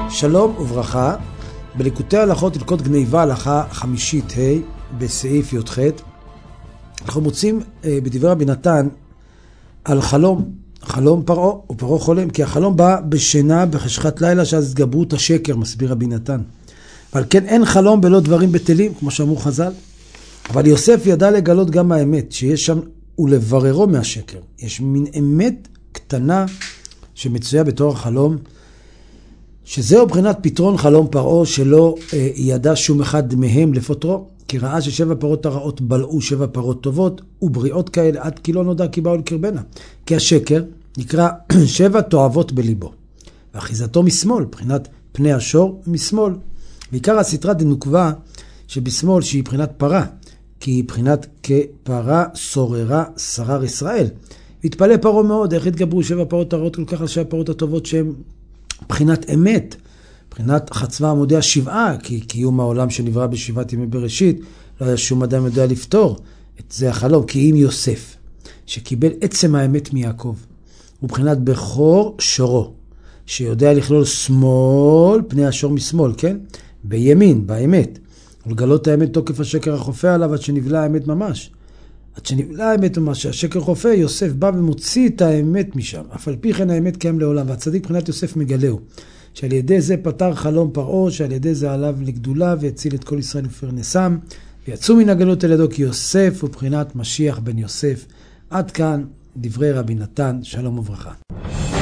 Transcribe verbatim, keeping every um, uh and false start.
שלום וברכה, בליקוטי הלכות הלכות גניבה הלכה חמישית ה' בסעיף י"ח אנחנו מוצאים אה, בדברי רבי נתן על חלום, חלום פרעה, ופרעה חולם, כי החלום בא בשינה בחשכת לילה שאז התגברו את השקר, מסביר רבי נתן. אבל כן אין חלום בלא דברים בטלים, כמו שאמרו חז"ל. אבל יוסף ידע לגלות גם האמת, שיש שם ולבררו מהשקר. יש מין אמת קטנה שמצויה בתור החלום, שזהו בחינת פתרון חלום פרעה שלא אה, ידע שום אחד מהם לפותרו, כי ראה ששבע פרות הרעות בלעו שבע פרות טובות, ובריאות כאלה עד כי לא נודע כי באו לקרבנה. כי השקר נקרא שבע תועבות בליבו. ואחיזתו משמאל, בחינת פני השור משמאל. בעיקר הסתרה דנוקבה שבשמאל שהיא בחינת פרה, כי היא בחינת כפרה סוררה שרר ישראל. והתפלא פרעה מאוד, איך התגברו שבע פרות הרעות כל כך על שבע פרות הטובות שהן בחינת אמת, בחינת חצבה עמודי השבעה, כי קיום העולם שנברא בשבעת ימי בראשית, לא היה שום אדם יודע לפתור את זה החלום, כי אם יוסף, שקיבל עצם האמת מיעקב, הוא בחינת בכור שורו, שיודע לכלול שמאל, פני השור משמאל, כן? בימין, באמת, ולגלות האמת תוקף השקר החופה עליו, עד שנבלה האמת ממש. עד שנבלה האמת ממש, שהשקר חופה, יוסף בא ומוציא את האמת משם. אף על פי כן האמת קיים לעולם, והצדיק בחינת יוסף מגלהו. שעל ידי זה פתר חלום פרעה, שעל ידי זה עליו לגדולה, והציל את כל ישראל ופרנסם, ויצאו מן הגלות על ידו, כי יוסף הוא בחינת משיח בן יוסף. עד כאן דברי רבי נתן, שלום וברכה.